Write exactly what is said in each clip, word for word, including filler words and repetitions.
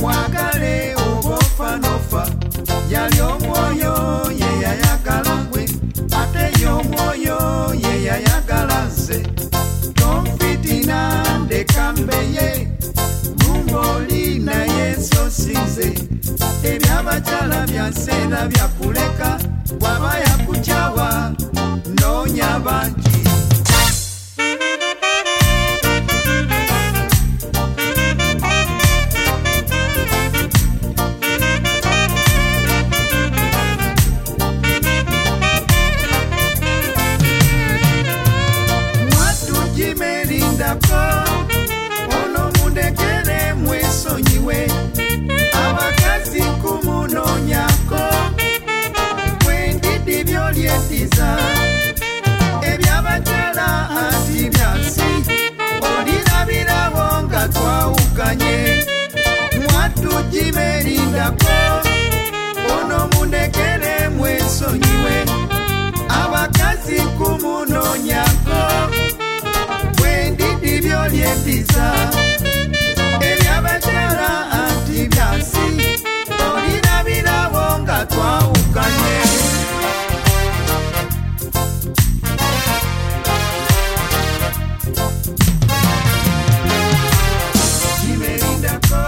mwagale obofanofa yali omwoyo ye yayagala gwe ate y'omwoyo ye yayagala nze tonfitina ndekambeye lumboli naye sosinze ebyabakyala byanseera byakuleka bwaba yakukyawa noonya bangi ono mundekere mwesonyiwe abakazi kumunonyako wendidi byolyetiza ebyabakyala anti byansi olirabirabo nga twawukanye mwatugimerindako ono mundekere mwesonyiwe abakazi kumunonyako byolietiza ebyabakyala anti byansi olirabirabo nga twawukanye jimerindako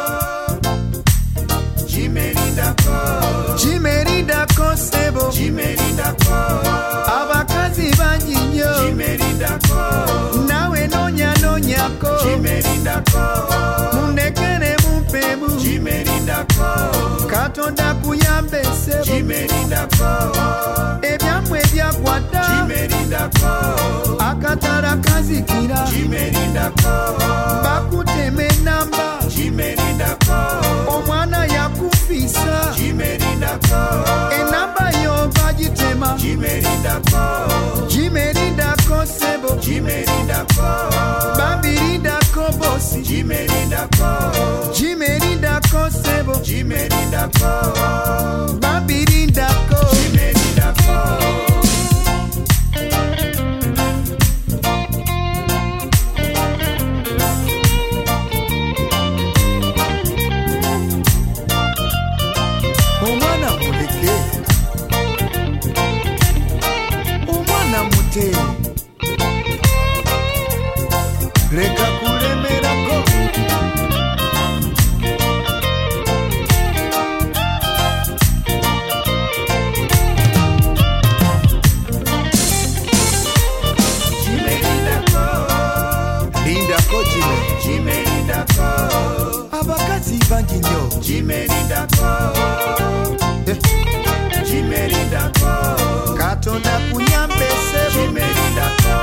jimerindako jimerindako sebo jimerindako abakazi bangi nnyo jimerindako nawe nonya nonyako jimerindako mundekere mumpemu jimerindako katonda kuyambe sebo jimerindako ebyamwe byakwata jimerindako akatala kazikira jimerindako bakuteme namba jimerindako omwana yakufisa jimerindako enamba yo bagitema jimerindako jimerindako sebo jimerindako bambirindako bosi jimerindako jimerindako sebo jimerindako bambirindako jimerindako omwana muleke omwana mute leka kulemerako jimerindako lindako jime jimerindako abakazi bangi nnyo jimerindako eh. jimerindako katonda kuyambe sebo jimerindako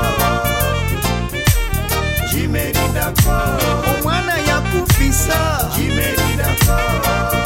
jimerindako omwana yakufisa jimerindako